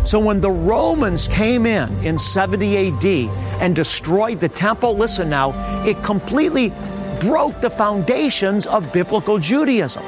So when the Romans came in 70 AD and destroyed the temple, listen now, it completely broke the foundations of biblical Judaism.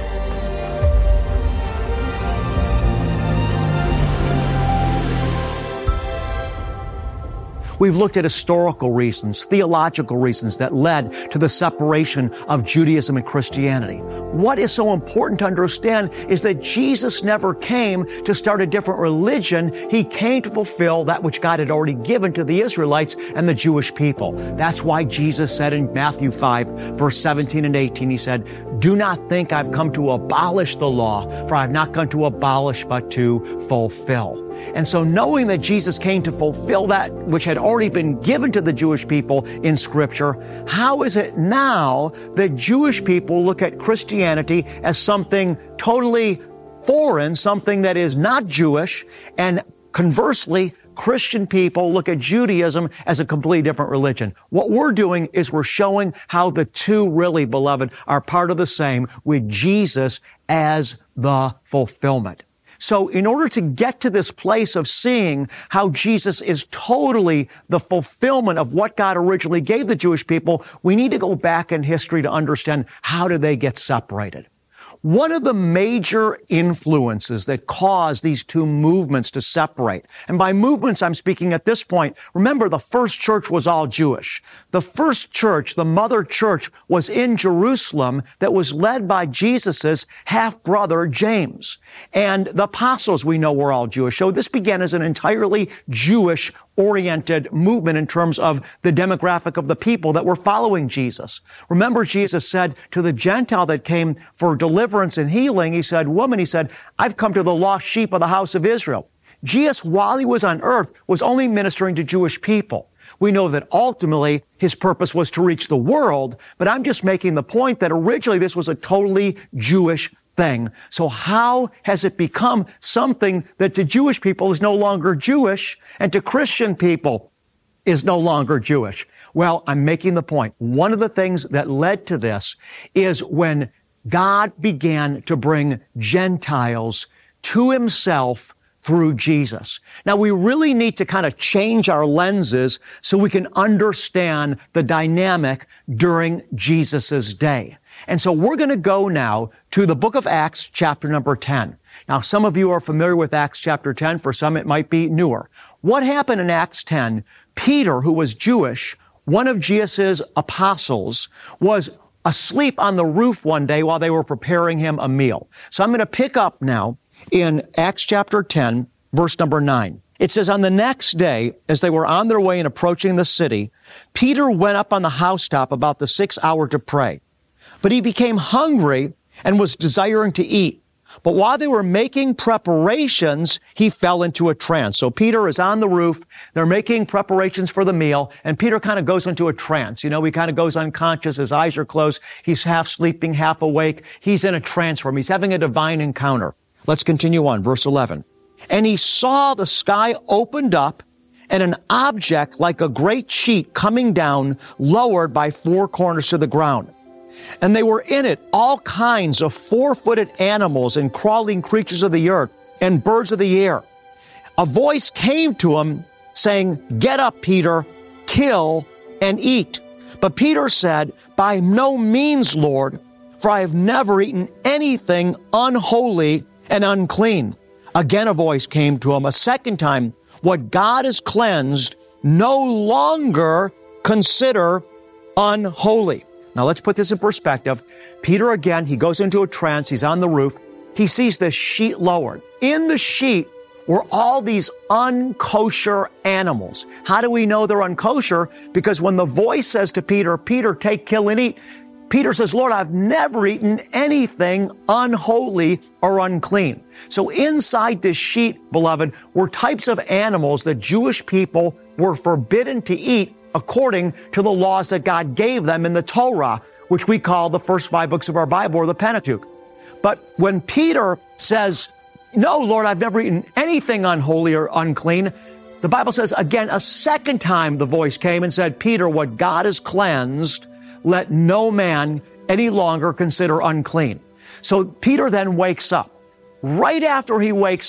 We've looked at historical reasons, theological reasons that led to the separation of Judaism and Christianity. What is so important to understand is that Jesus never came to start a different religion. He came to fulfill that which God had already given to the Israelites and the Jewish people. That's why Jesus said in Matthew 5, verse 17 and 18, he said, "Do not think I've come to abolish the law, for I've not come to abolish, but to fulfill." And so knowing that Jesus came to fulfill that which had already been given to the Jewish people in Scripture, how is it now that Jewish people look at Christianity as something totally foreign, something that is not Jewish, and conversely, Christian people look at Judaism as a completely different religion? What we're doing is we're showing how the two really, beloved, are part of the same, with Jesus as the fulfillment. So in order to get to this place of seeing how Jesus is totally the fulfillment of what God originally gave the Jewish people, we need to go back in history to understand how did they get separated. One of the major influences that caused these two movements to separate, and by movements I'm speaking at this point, remember the first church was all Jewish. The first church, the mother church, was in Jerusalem that was led by Jesus' half-brother James. And the apostles we know were all Jewish. So this began as an entirely Jewish-oriented movement in terms of the demographic of the people that were following Jesus. Remember, Jesus said to the Gentile that came for deliverance and healing, he said, "Woman," he said, "I've come to the lost sheep of the house of Israel." Jesus, while he was on earth, was only ministering to Jewish people. We know that ultimately his purpose was to reach the world, but I'm just making the point that originally this was a totally Jewish thing. So how has it become something that to Jewish people is no longer Jewish and to Christian people is no longer Jewish? Well, I'm making the point. One of the things that led to this is when God began to bring Gentiles to himself through Jesus. Now, we really need to kind of change our lenses so we can understand the dynamic during Jesus' day. And so we're going to go now to the book of Acts, chapter number 10. Now, some of you are familiar with Acts chapter 10. For some, it might be newer. What happened in Acts 10? Peter, who was Jewish, one of Jesus' apostles, was asleep on the roof one day while they were preparing him a meal. So I'm going to pick up now in Acts chapter 10, verse number 9. It says, "On the next day, as they were on their way and approaching the city, Peter went up on the housetop about the 6th hour to pray. But he became hungry and was desiring to eat. But while they were making preparations, he fell into a trance." So Peter is on the roof. They're making preparations for the meal, and Peter kind of goes into a trance. You know, he kind of goes unconscious. His eyes are closed. He's half sleeping, half awake. He's in a trance for him. He's having a divine encounter. Let's continue on, verse 11. "And he saw the sky opened up and an object like a great sheet coming down, lowered by 4 corners to the ground. And they were in it all kinds of 4-footed animals and crawling creatures of the earth and birds of the air. A voice came to him saying, 'Get up, Peter, kill and eat.' But Peter said, 'By no means, Lord, for I have never eaten anything unholy and unclean.' Again a voice came to him a second time, 'What God has cleansed, no longer consider unholy.'" Now let's put this in perspective. Peter again, he goes into a trance. He's on the roof. He sees this sheet lowered. In the sheet were all these unkosher animals. How do we know they're unkosher? Because when the voice says to Peter, "Peter, take, kill, and eat," Peter says, "Lord, I've never eaten anything unholy or unclean." So inside this sheet, beloved, were types of animals that Jewish people were forbidden to eat according to the laws that God gave them in the Torah, which we call the first 5 books of our Bible, or the Pentateuch. But when Peter says, "No, Lord, I've never eaten anything unholy or unclean," the Bible says again, a second time the voice came and said, "Peter, what God has cleansed, let no man any longer consider unclean." So Peter then wakes up. Right after he wakes up,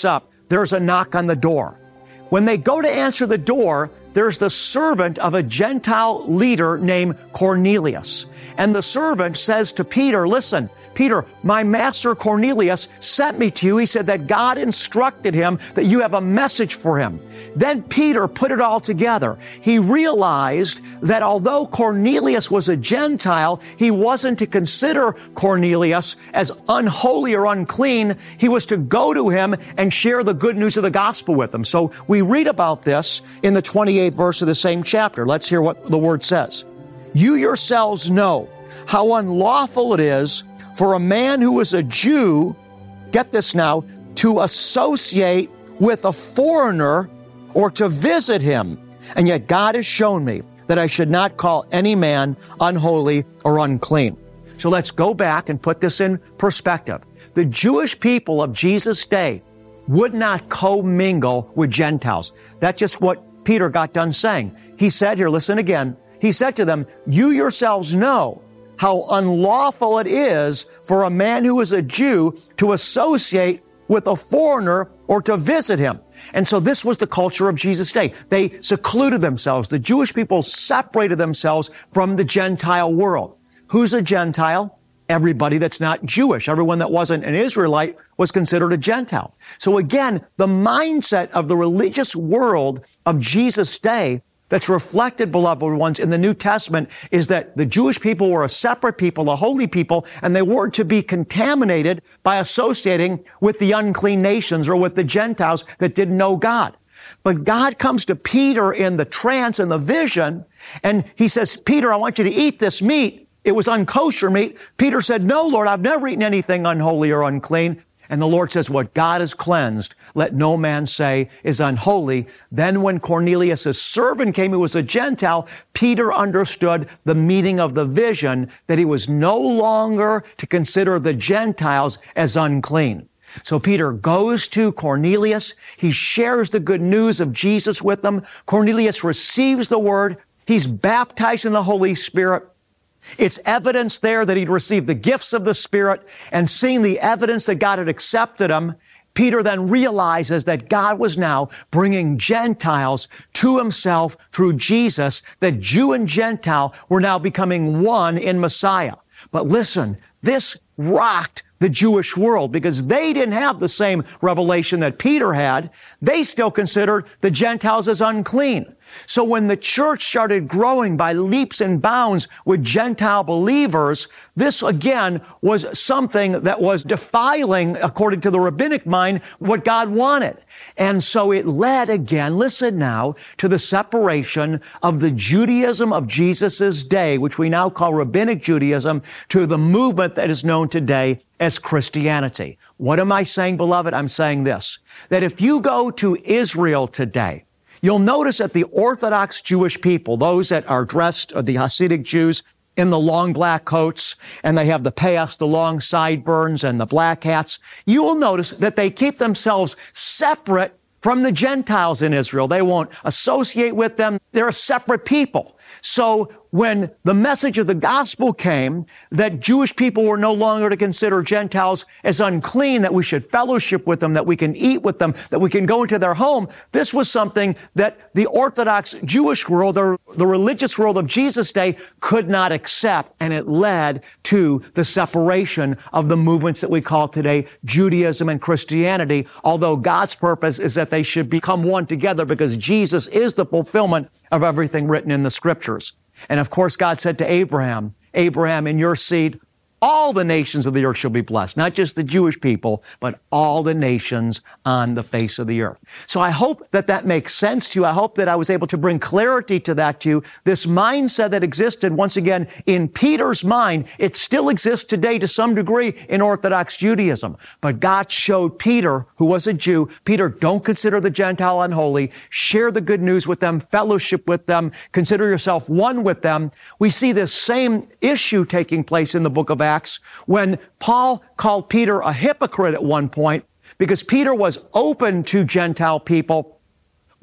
there's a knock on the door. When they go to answer the door, there's the servant of a Gentile leader named Cornelius. And the servant says to Peter, listen, Peter, my master Cornelius sent me to you. He said that God instructed him that you have a message for him. Then Peter put it all together. He realized that although Cornelius was a Gentile, he wasn't to consider Cornelius as unholy or unclean. He was to go to him and share the good news of the gospel with him. So we read about this in the 28th verse of the same chapter. Let's hear what the word says. You yourselves know how unlawful it is for a man who is a Jew, get this now, to associate with a foreigner or to visit him. And yet God has shown me that I should not call any man unholy or unclean. So let's go back and put this in perspective. The Jewish people of Jesus' day would not commingle with Gentiles. That's just what Peter got done saying. He said here, listen again, he said to them, you yourselves know how unlawful it is for a man who is a Jew to associate with a foreigner or to visit him. And so this was the culture of Jesus' day. They secluded themselves. The Jewish people separated themselves from the Gentile world. Who's a Gentile? Everybody that's not Jewish. Everyone that wasn't an Israelite was considered a Gentile. So again, the mindset of the religious world of Jesus' day that's reflected, beloved ones, in the New Testament is that the Jewish people were a separate people, a holy people, and they weren't to be contaminated by associating with the unclean nations or with the Gentiles that didn't know God. But God comes to Peter in the trance and the vision, and he says, Peter, I want you to eat this meat. It was unkosher meat. Peter said, no, Lord, I've never eaten anything unholy or unclean. And the Lord says, what God has cleansed, let no man say is unholy. Then when Cornelius' servant came, who was a Gentile, Peter understood the meaning of the vision, that he was no longer to consider the Gentiles as unclean. So Peter goes to Cornelius. He shares the good news of Jesus with them. Cornelius receives the word. He's baptized in the Holy Spirit. It's evidence there that he'd received the gifts of the Spirit, and seeing the evidence that God had accepted him, Peter then realizes that God was now bringing Gentiles to himself through Jesus, that Jew and Gentile were now becoming one in Messiah. But listen, this rocked the Jewish world because they didn't have the same revelation that Peter had. They still considered the Gentiles as unclean. So when the church started growing by leaps and bounds with Gentile believers, this again was something that was defiling, according to the rabbinic mind, what God wanted. And so it led again, listen now, to the separation of the Judaism of Jesus' day, which we now call Rabbinic Judaism, to the movement that is known today as Christianity. What am I saying, beloved? I'm saying this, that if you go to Israel today, you'll notice that the Orthodox Jewish people, those that are dressed, the Hasidic Jews, in the long black coats, and they have the payas, the long sideburns, and the black hats, you will notice that they keep themselves separate from the Gentiles in Israel. They won't associate with them. They're a separate people. So when the message of the gospel came that Jewish people were no longer to consider Gentiles as unclean, that we should fellowship with them, that we can eat with them, that we can go into their home, this was something that the Orthodox Jewish world, or the religious world of Jesus' day, could not accept. And it led to the separation of the movements that we call today Judaism and Christianity, although God's purpose is that they should become one together because Jesus is the fulfillment of everything written in the Scriptures. And of course, God said to Abraham, Abraham, in your seed, all the nations of the earth shall be blessed. Not just the Jewish people, but all the nations on the face of the earth. So I hope that that makes sense to you. I hope that I was able to bring clarity to that to you. This mindset that existed, once again, in Peter's mind, it still exists today to some degree in Orthodox Judaism. But God showed Peter, who was a Jew, Peter, don't consider the Gentile unholy. Share the good news with them, fellowship with them, consider yourself one with them. We see this same issue taking place in the book of Acts, when Paul called Peter a hypocrite at one point because Peter was open to Gentile people.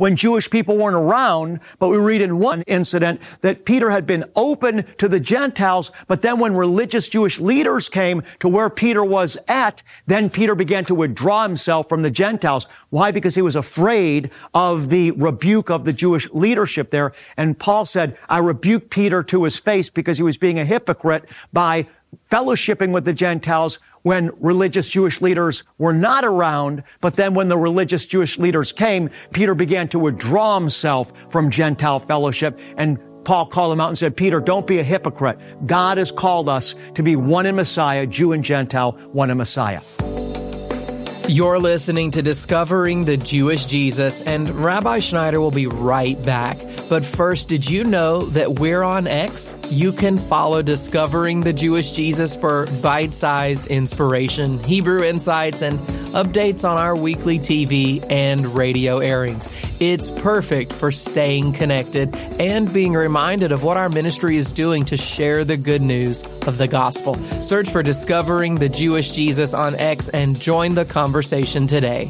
when Jewish people weren't around, but we read in one incident that Peter had been open to the Gentiles, but then when religious Jewish leaders came to where Peter was at, then Peter began to withdraw himself from the Gentiles. Why? Because he was afraid of the rebuke of the Jewish leadership there. And Paul said, I rebuked Peter to his face because he was being a hypocrite by fellowshipping with the Gentiles when religious Jewish leaders were not around. But then when the religious Jewish leaders came, Peter began to withdraw himself from Gentile fellowship. And Paul called him out and said, Peter, don't be a hypocrite. God has called us to be one in Messiah, Jew and Gentile, one in Messiah. You're listening to Discovering the Jewish Jesus, and Rabbi Schneider will be right back. But first, did you know that we're on X? You can follow Discovering the Jewish Jesus for bite-sized inspiration, Hebrew insights, and updates on our weekly TV and radio airings. It's perfect for staying connected and being reminded of what our ministry is doing to share the good news of the gospel. Search for Discovering the Jewish Jesus on X and join the conversation today.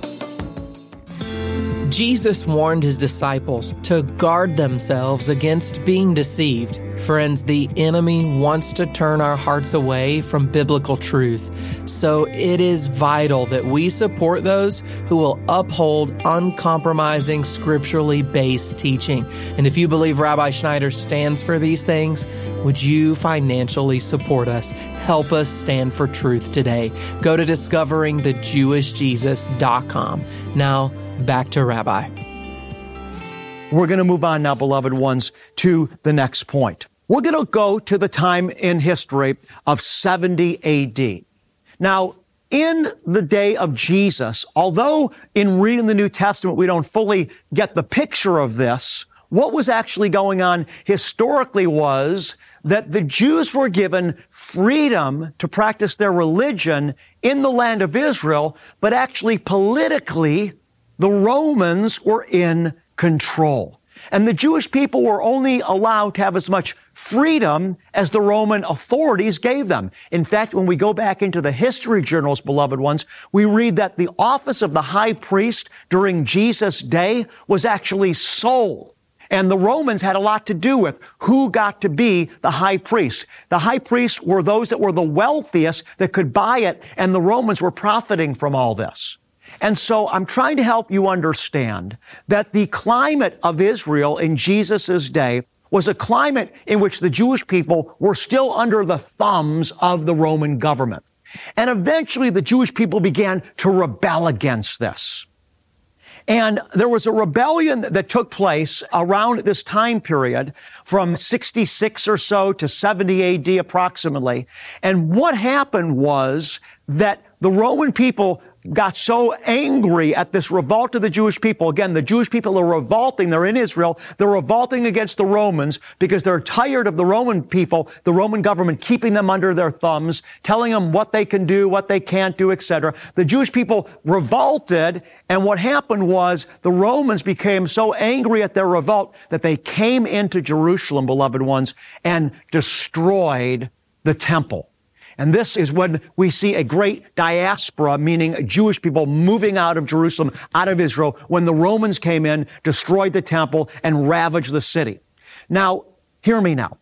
Jesus warned his disciples to guard themselves against being deceived. Friends, the enemy wants to turn our hearts away from biblical truth. So it is vital that we support those who will uphold uncompromising, scripturally based teaching. And if you believe Rabbi Schneider stands for these things, would you financially support us? Help us stand for truth today. Go to discoveringthejewishjesus.com. Now, back to Rabbi. We're going to move on now, beloved ones, to the next point. We're going to go to the time in history of 70 AD. Now, in the day of Jesus, although in reading the New Testament we don't fully get the picture of this, what was actually going on historically was that the Jews were given freedom to practice their religion in the land of Israel, but actually politically, the Romans were in control. And the Jewish people were only allowed to have as much freedom as the Roman authorities gave them. In fact, when we go back into the history journals, beloved ones, we read that the office of the high priest during Jesus' day was actually sold. And the Romans had a lot to do with who got to be the high priest. The high priests were those that were the wealthiest that could buy it, and the Romans were profiting from all this. And so I'm trying to help you understand that the climate of Israel in Jesus' day was a climate in which the Jewish people were still under the thumbs of the Roman government. And eventually the Jewish people began to rebel against this. And there was a rebellion that took place around this time period from 66 or so to 70 AD approximately. And what happened was that the Roman people got so angry at this revolt of the Jewish people. Again, the Jewish people are revolting. They're in Israel. They're revolting against the Romans because they're tired of the Roman people, the Roman government keeping them under their thumbs, telling them what they can do, what they can't do, etc. The Jewish people revolted, and what happened was the Romans became so angry at their revolt that they came into Jerusalem, beloved ones, and destroyed the temple. And this is when we see a great diaspora, meaning Jewish people moving out of Jerusalem, out of Israel, when the Romans came in, destroyed the temple, and ravaged the city. Now, hear me now.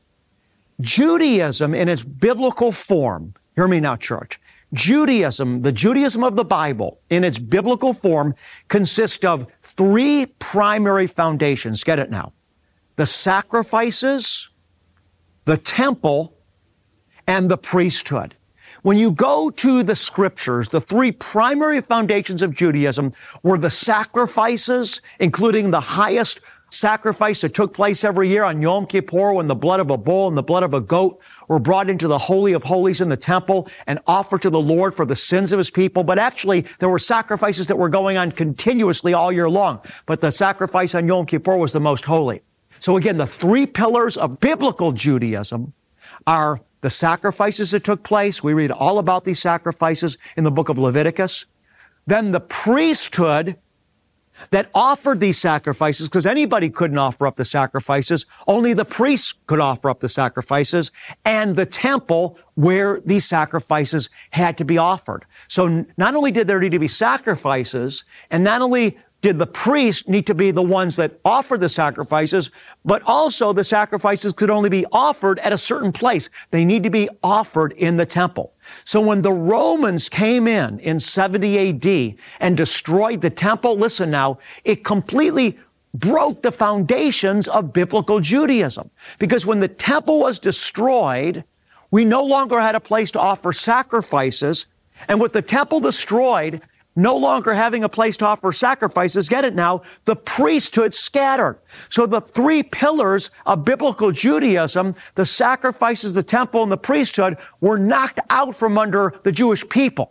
Judaism in its biblical form, hear me now, church. Judaism, the Judaism of the Bible, in its biblical form, consists of three primary foundations. Get it now. The sacrifices, the temple, and the priesthood. When you go to the scriptures, the three primary foundations of Judaism were the sacrifices, including the highest sacrifice that took place every year on Yom Kippur when the blood of a bull and the blood of a goat were brought into the Holy of Holies in the temple and offered to the Lord for the sins of his people. But actually, there were sacrifices that were going on continuously all year long. But the sacrifice on Yom Kippur was the most holy. So again, the three pillars of biblical Judaism are the sacrifices that took place. We read all about these sacrifices in the book of Leviticus. Then the priesthood that offered these sacrifices, because anybody couldn't offer up the sacrifices. Only the priests could offer up the sacrifices, and the temple where these sacrifices had to be offered. So not only did there need to be sacrifices, and not only did the priests need to be the ones that offered the sacrifices, but also the sacrifices could only be offered at a certain place. They need to be offered in the temple. So when the Romans came in 70 AD and destroyed the temple, listen now, it completely broke the foundations of biblical Judaism. Because when the temple was destroyed, we no longer had a place to offer sacrifices. And with the temple destroyed, no longer having a place to offer sacrifices, get it now, the priesthood scattered. So the three pillars of biblical Judaism, the sacrifices, the temple, and the priesthood, were knocked out from under the Jewish people.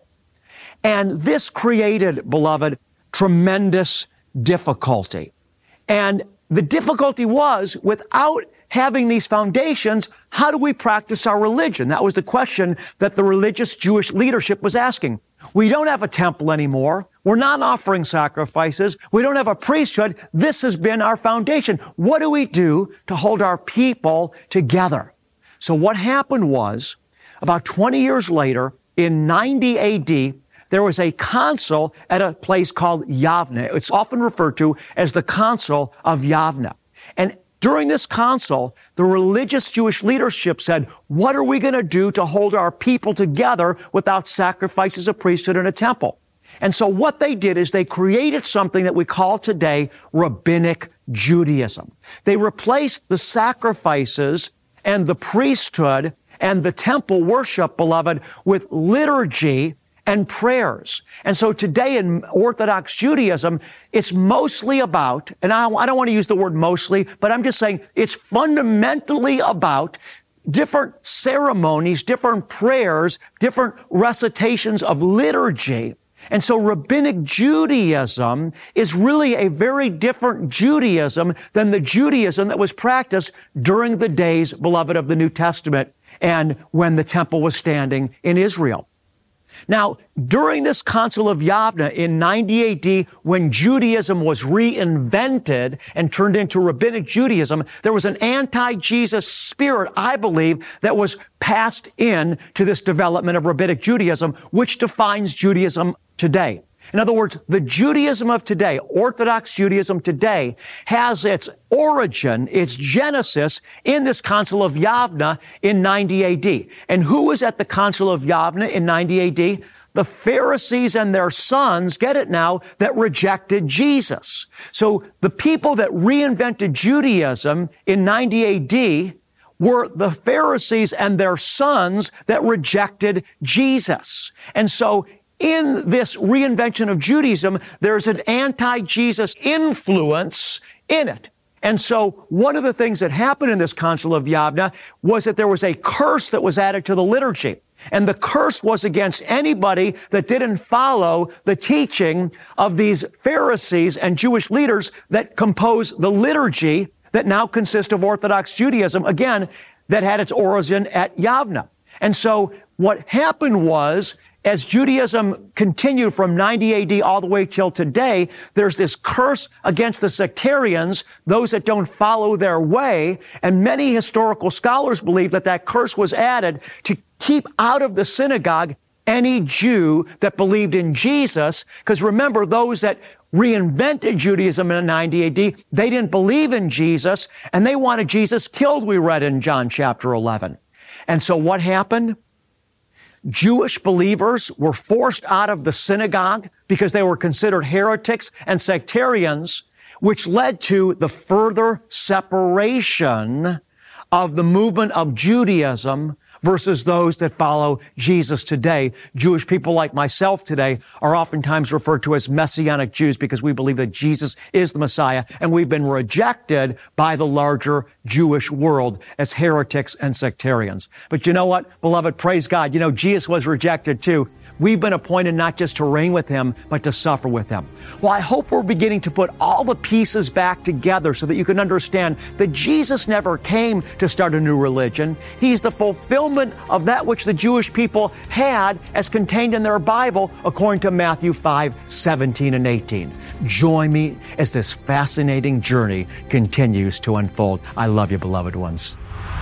And this created, beloved, tremendous difficulty. And the difficulty was, without having these foundations, how do we practice our religion? That was the question that the religious Jewish leadership was asking. We don't have a temple anymore. We're not offering sacrifices. We don't have a priesthood. This has been our foundation. What do we do to hold our people together? So what happened was, about 20 years later, in 90 AD, there was a council at a place called Yavne. It's often referred to as the Council of Yavne. And during this council, the religious Jewish leadership said, what are we going to do to hold our people together without sacrifices, a priesthood, and a temple? And so what they did is they created something that we call today Rabbinic Judaism. They replaced the sacrifices and the priesthood and the temple worship, beloved, with liturgy and prayers. And so today in Orthodox Judaism, it's mostly about, and I don't want to use the word mostly, but I'm just saying it's fundamentally about different ceremonies, different prayers, different recitations of liturgy. And so Rabbinic Judaism is really a very different Judaism than the Judaism that was practiced during the days, beloved, of the New Testament and when the temple was standing in Israel. Now, during this Council of Yavne in 90 AD, when Judaism was reinvented and turned into Rabbinic Judaism, there was an anti-Jesus spirit, I believe, that was passed in to this development of Rabbinic Judaism, which defines Judaism today. In other words, the Judaism of today, Orthodox Judaism today, has its origin, its genesis in this Council of Yavne in 90 AD. And who was at the Council of Yavne in 90 AD? The Pharisees and their sons, get it now, that rejected Jesus. So the people that reinvented Judaism in 90 AD were the Pharisees and their sons that rejected Jesus. And so in this reinvention of Judaism, there's an anti-Jesus influence in it. And so one of the things that happened in this Council of Yavne was that there was a curse that was added to the liturgy. And the curse was against anybody that didn't follow the teaching of these Pharisees and Jewish leaders that compose the liturgy that now consists of Orthodox Judaism, again, that had its origin at Yavne. And so what happened was, as Judaism continued from 90 AD all the way till today, there's this curse against the sectarians, those that don't follow their way. And many historical scholars believe that that curse was added to keep out of the synagogue any Jew that believed in Jesus. Because remember, those that reinvented Judaism in 90 AD, they didn't believe in Jesus, and they wanted Jesus killed, we read in John chapter 11. And so what happened? Jewish believers were forced out of the synagogue because they were considered heretics and sectarians, which led to the further separation of the movement of Judaism versus those that follow Jesus today. Jewish people like myself today are oftentimes referred to as Messianic Jews because we believe that Jesus is the Messiah, and we've been rejected by the larger Jewish world as heretics and sectarians. But you know what, beloved, praise God. You know, Jesus was rejected too. We've been appointed not just to reign with him, but to suffer with him. Well, I hope we're beginning to put all the pieces back together so that you can understand that Jesus never came to start a new religion. He's the fulfillment of that which the Jewish people had as contained in their Bible, according to Matthew 5:17 and 18. Join me as this fascinating journey continues to unfold. I love you, beloved ones.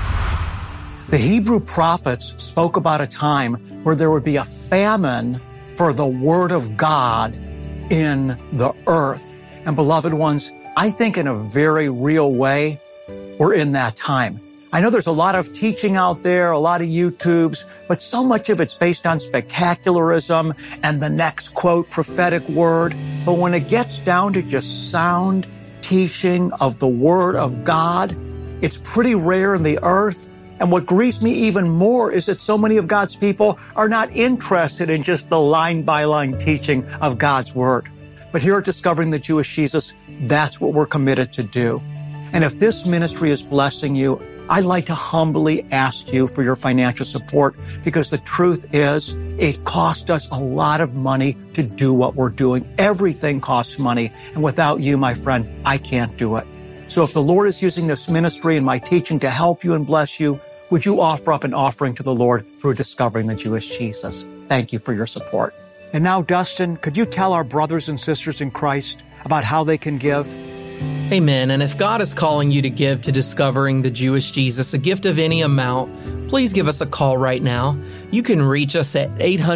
The Hebrew prophets spoke about a time where there would be a famine for the Word of God in the earth. And beloved ones, I think in a very real way, we're in that time. I know there's a lot of teaching out there, a lot of YouTubes, but so much of it's based on spectacularism and the next quote prophetic word. But when it gets down to just sound teaching of the Word of God, it's pretty rare in the earth. And what grieves me even more is that so many of God's people are not interested in just the line-by-line teaching of God's Word. But here at Discovering the Jewish Jesus, that's what we're committed to do. And if this ministry is blessing you, I'd like to humbly ask you for your financial support, because the truth is it cost us a lot of money to do what we're doing. Everything costs money. And without you, my friend, I can't do it. So if the Lord is using this ministry and my teaching to help you and bless you, would you offer up an offering to the Lord through Discovering the Jewish Jesus? Thank you for your support. And now, Dustin, could you tell our brothers and sisters in Christ about how they can give? Amen. And if God is calling you to give to Discovering the Jewish Jesus, a gift of any amount, please give us a call right now. You can reach us at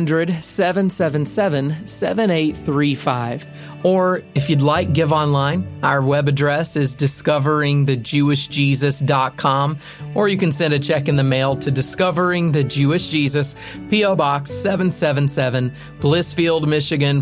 800-777-7835. Or if you'd like, give online. Our web address is discoveringthejewishjesus.com. Or you can send a check in the mail to Discovering the Jewish Jesus, P.O. Box 777, Blissfield, Michigan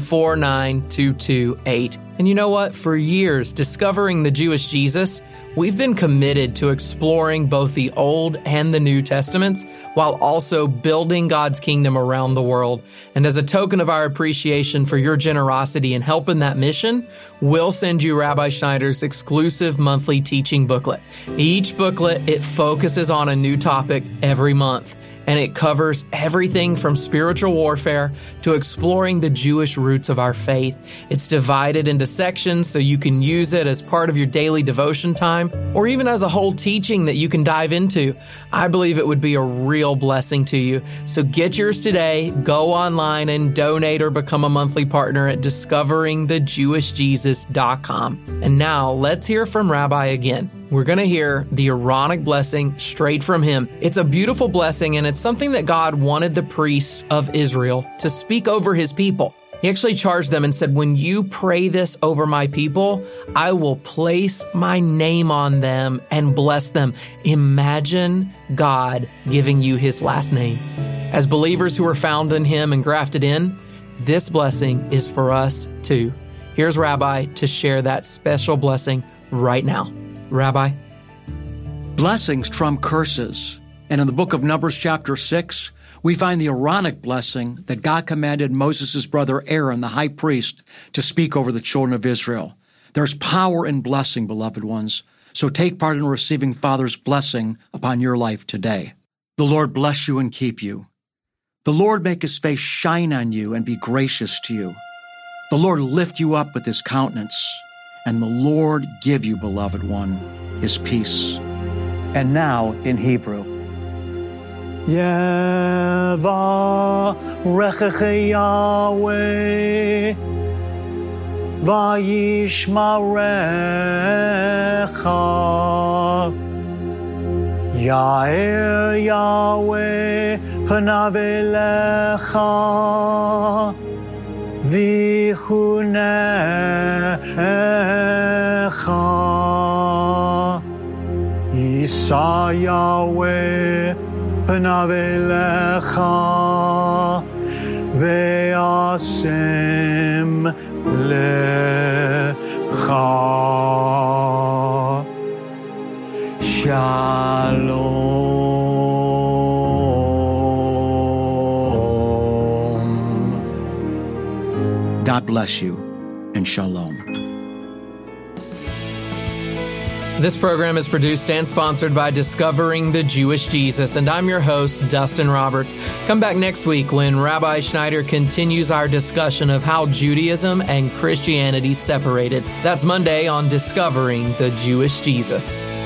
49228. And you know what? For years, Discovering the Jewish Jesus, we've been committed to exploring both the Old and the New Testaments while also building God's kingdom around the world. And as a token of our appreciation for your generosity in helping that mission, we'll send you Rabbi Schneider's exclusive monthly teaching booklet. Each booklet, it focuses on a new topic every month. And it covers everything from spiritual warfare to exploring the Jewish roots of our faith. It's divided into sections so you can use it as part of your daily devotion time or even as a whole teaching that you can dive into. I believe it would be a real blessing to you. So get yours today. Go online and donate or become a monthly partner at discoveringthejewishjesus.com. And now let's hear from Rabbi again. We're going to hear the Aaronic blessing straight from him. It's a beautiful blessing, and it's something that God wanted the priests of Israel to speak over his people. He actually charged them and said, when you pray this over my people, I will place my name on them and bless them. Imagine God giving you his last name. As believers who are found in him and grafted in, this blessing is for us too. Here's Rabbi to share that special blessing right now. Rabbi? Blessings trump curses. And in the book of Numbers chapter 6, we find the Aaronic blessing that God commanded Moses' brother Aaron, the high priest, to speak over the children of Israel. There's power in blessing, beloved ones. So take part in receiving Father's blessing upon your life today. The Lord bless you and keep you. The Lord make his face shine on you and be gracious to you. The Lord lift you up with his countenance. And the Lord give you, beloved one, his peace. And now in Hebrew. Yevarechecha Yahweh vayishmarecha. Ya'er Yahweh panav elecha vichunecha. Yisa Yahweh panav elecha ve'asem lecha. Shalom. God bless you, and shalom. This program is produced and sponsored by Discovering the Jewish Jesus, and I'm your host, Dustin Roberts. Come back next week when Rabbi Schneider continues our discussion of how Judaism and Christianity separated. That's Monday on Discovering the Jewish Jesus.